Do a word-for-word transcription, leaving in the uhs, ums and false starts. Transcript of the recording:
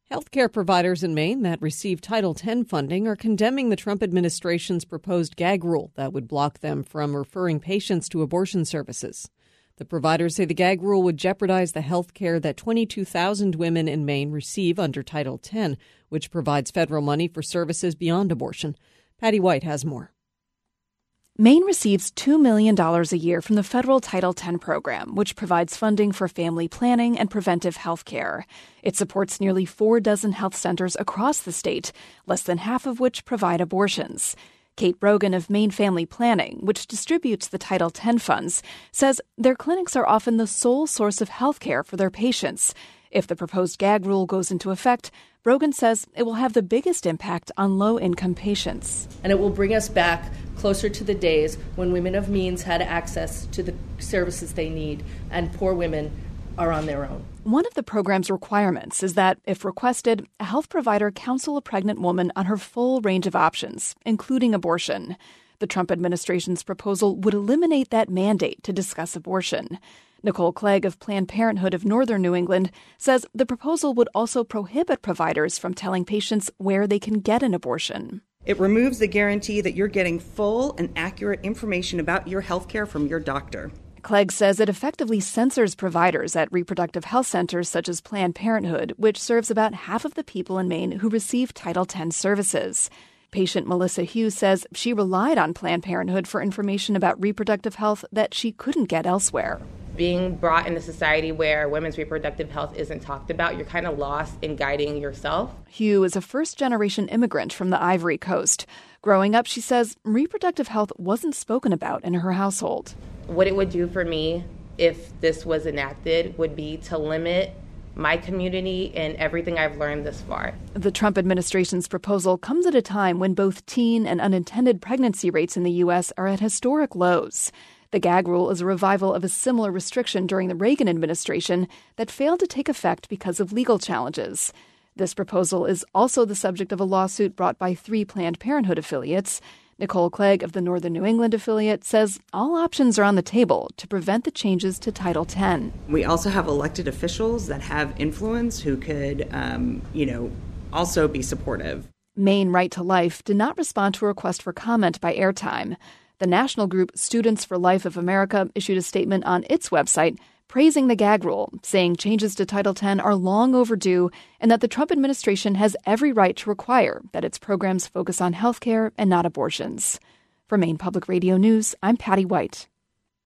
Healthcare providers in Maine that receive Title ten funding are condemning the Trump administration's proposed gag rule that would block them from referring patients to abortion services. The providers say the gag rule would jeopardize the health care that twenty-two thousand women in Maine receive under Title ten, which provides federal money for services beyond abortion. Patty White has more. Maine receives two million dollars a year from the federal Title ten program, which provides funding for family planning and preventive health care. It supports nearly four dozen health centers across the state, less than half of which provide abortions. Kate Brogan of Maine Family Planning, which distributes the Title ten funds, says their clinics are often the sole source of health care for their patients. If the proposed gag rule goes into effect, Brogan says it will have the biggest impact on low-income patients. And it will bring us back closer to the days when women of means had access to the services they need and poor women are on their own. One of the program's requirements is that, if requested, a health provider counsel a pregnant woman on her full range of options, including abortion. The Trump administration's proposal would eliminate that mandate to discuss abortion. Nicole Clegg of Planned Parenthood of Northern New England says the proposal would also prohibit providers from telling patients where they can get an abortion. It removes the guarantee that you're getting full and accurate information about your health care from your doctor. Clegg says it effectively censors providers at reproductive health centers such as Planned Parenthood, which serves about half of the people in Maine who receive Title ten services. Patient Melissa Hughes says she relied on Planned Parenthood for information about reproductive health that she couldn't get elsewhere. Being brought in a society where women's reproductive health isn't talked about, you're kind of lost in guiding yourself. Hugh is a first-generation immigrant from the Ivory Coast. Growing up, she says, reproductive health wasn't spoken about in her household. What it would do for me if this was enacted would be to limit my community and everything I've learned this far. The Trump administration's proposal comes at a time when both teen and unintended pregnancy rates in the U S are at historic lows. The gag rule is a revival of a similar restriction during the Reagan administration that failed to take effect because of legal challenges. This proposal is also the subject of a lawsuit brought by three Planned Parenthood affiliates. Nicole Clegg of the Northern New England affiliate says all options are on the table to prevent the changes to Title ten. We also have elected officials that have influence who could, um, you know, also be supportive. Maine Right to Life did not respond to a request for comment by Airtime. The national group Students for Life of America issued a statement on its website praising the gag rule, saying changes to Title ten are long overdue and that the Trump administration has every right to require that its programs focus on health care and not abortions. For Maine Public Radio News, I'm Patty White.